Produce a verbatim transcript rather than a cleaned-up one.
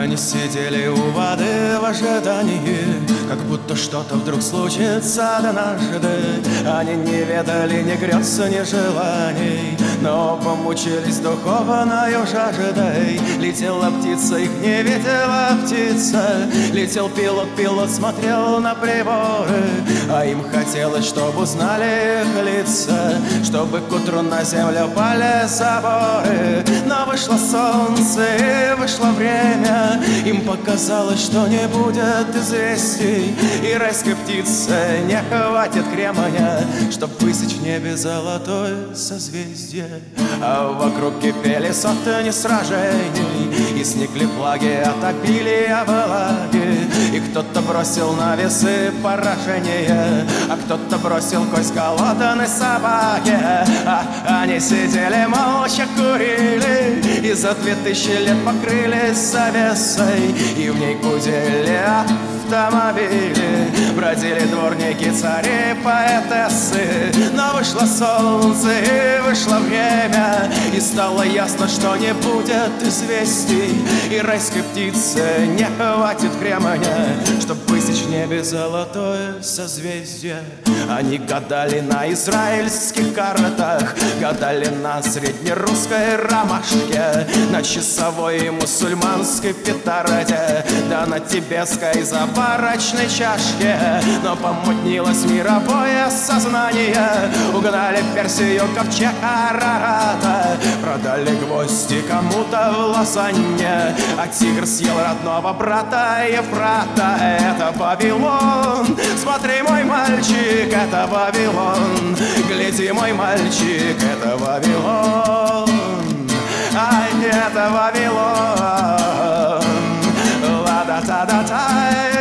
Они сидели у воды в ожидании, как будто что-то вдруг случится однажды. Они не ведали ни грез, ни желаний, но помучились духовною жаждой. Летела птица, их не видела птица. Летел пилот, пилот смотрел на приборы, а им хотелось, чтобы узнали их лица, чтобы к утру на землю пали заборы. Но вышло солнце и вышло время, им показалось, что не будет известий, и райской птице не хватит кремня, чтоб высечь в небе золотое созвездие. А вокруг кипели сотни сражений, и сникли флаги от обилия влаги. И кто-то бросил на весы поражение, а кто-то бросил кость голодной собаке. А они сидели молча, курили, и за две тысячи лет покрылись завесой, и в ней гудели автомобили, бродили дворники, цари, поэтессы. Но вышло солнце и вышло время, и стало ясно, что не будет известий, и райской птице не хватит кремня, чтоб высечь в небе золотое созвездие. Они гадали на израильских картах, гадали на среднерусской ромашке, на часовой и мусульманской петарде, да на тибетской забарочной чашке. Но помутнилось мировое сознание, угнали в Персию ковчег Арарата, продали гвозди кому-то в Лозанне, а тигр съел родного брата Ефрата. Это Вавилон, смотри, мой мальчик, это Вавилон, гляди, мой мальчик, это Вавилон, ай, это Вавилон, ла-да-та-да-тай.